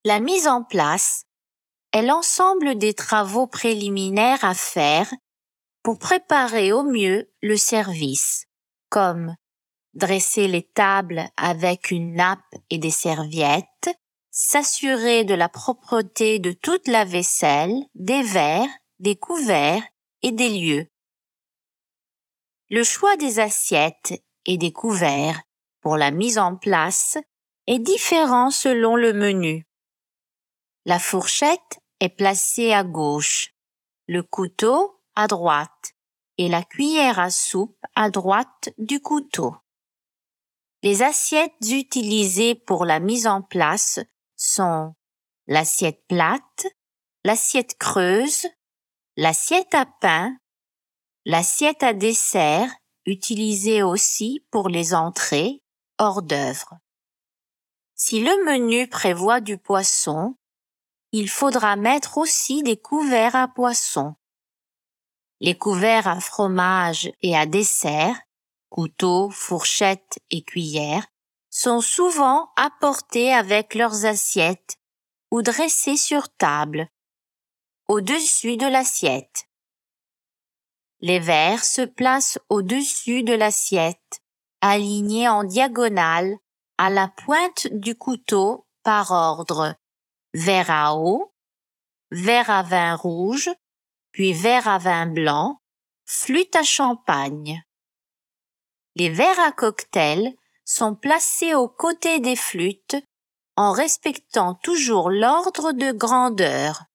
La mise en place est l'ensemble des travaux préliminaires à faire pour préparer au mieux le service, comme dresser les tables avec une nappe et des serviettes, s'assurer de la propreté de toute la vaisselle, des verres, des couverts et des lieux. Le choix des assiettes et des couverts pour la mise en place est différent selon le menu. La fourchette est placée à gauche, le couteau à droite et la cuillère à soupe à droite du couteau. Les assiettes utilisées pour la mise en place sont l'assiette plate, l'assiette creuse, l'assiette à pain, l'assiette à dessert, utilisée aussi pour les entrées, hors d'œuvre. Si le menu prévoit du poisson, il faudra mettre aussi des couverts à poisson. Les couverts à fromage et à dessert, couteau, fourchette et cuillère, sont souvent apportés avec leurs assiettes ou dressés sur table, au-dessus de l'assiette. Les verres se placent au-dessus de l'assiette, alignés en diagonale à la pointe du couteau par ordre: verre à eau, verre à vin rouge, puis verre à vin blanc, flûte à champagne. Les verres à cocktail sont placés aux côtés des flûtes en respectant toujours l'ordre de grandeur.